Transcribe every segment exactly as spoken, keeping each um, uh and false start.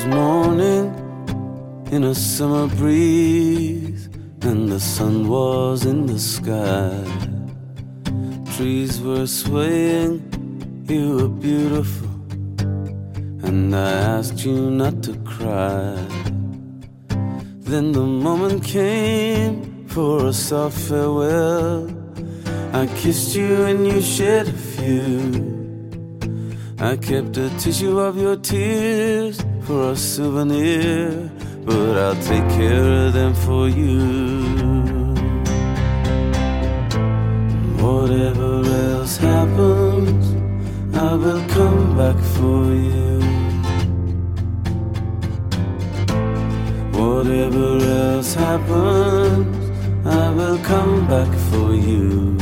morning in a summer breeze, and the sun was in the sky. Trees were swaying, you were beautiful, and I asked you not to cry. Then the moment came for a soft farewell. I kissed you and you shed a few. I kept a tissue of your tears for a souvenir, but I'll take care of them for you. Whatever else happens, I will come back for you. Whatever else happens, I will come back for you.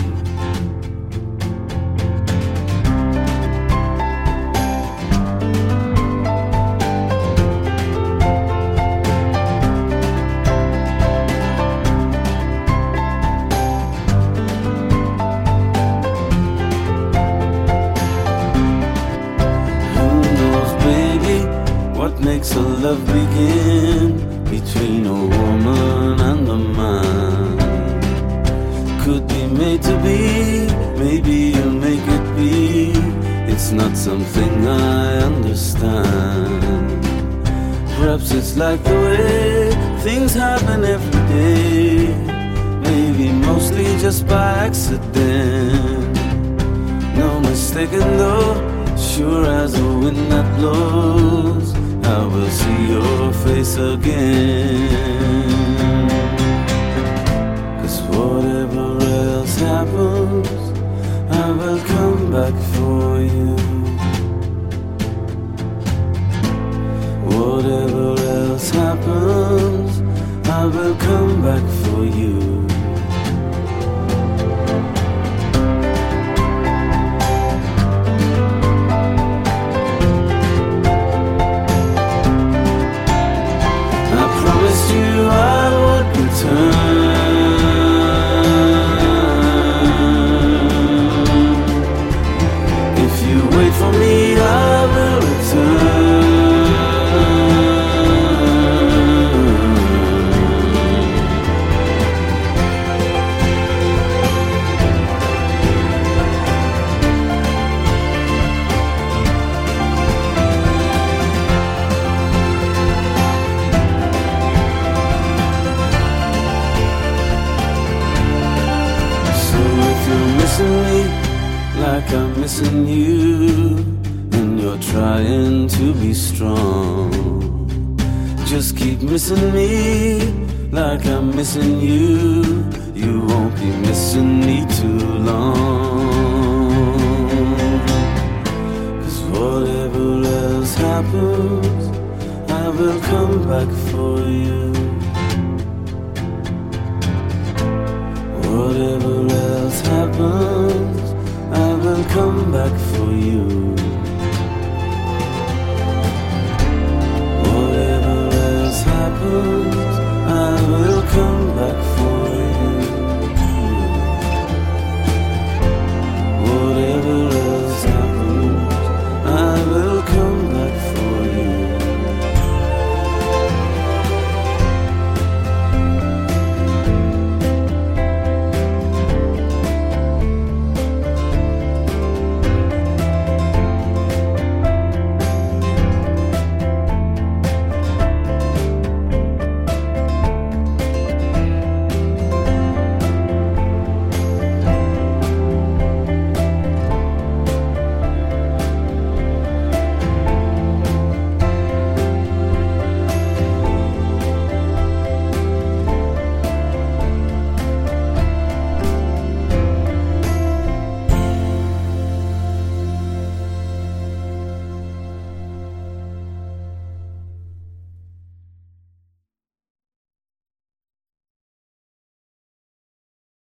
Makes a love begin between a woman and a man. Could be made to be, maybe you make it be. It's not something I understand. Perhaps it's like the way things happen every day, maybe mostly just by accident. No mistaken though, sure as the wind that blows, I will see your face again. 'Cause whatever else happens, I will come back for you. Whatever else happens, I will come back for you. I would return. If you wait for me, I will return. Missing me like I'm missing you, and you're trying to be strong. Just keep missing me like I'm missing you. You won't be missing me too long. 'Cause whatever else happens, I will come back for you. Whatever else happens, I will come back for you.